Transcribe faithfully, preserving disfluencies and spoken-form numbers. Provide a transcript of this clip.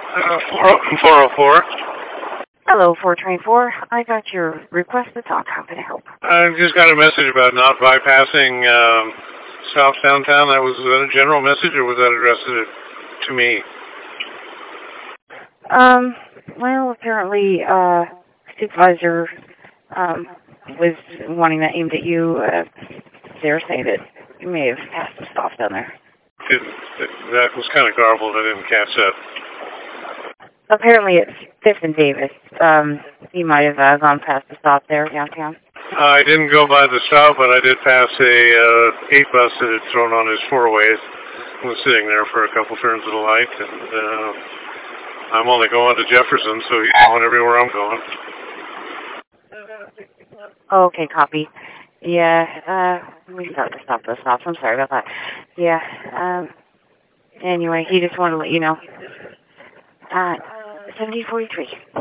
Uh, four oh four. Hello, four twenty-four. I got your request to talk. How can I help? I just got a message about not bypassing um, stops downtown. That was that a general message, or was that addressed to me? Um, well, apparently, uh, supervisor, um, was wanting that aimed at you. Uh, they're saying that you may have passed the stop down there. It, it, that was kind of garbled. I didn't catch that. Apparently, it's Fifth and Davis. Um, you might have uh, gone past the stop there downtown. Uh, I didn't go by the stop, but I did pass a uh, eight bus that had thrown on his four-ways. I was sitting there for a couple turns of the light, and uh, I'm only going to Jefferson, so he's going everywhere I'm going. Okay, copy. Yeah, uh, we got to stop those stops. I'm sorry about that. Yeah, um, anyway, he just wanted to let you know. Uh, seventeen forty-three.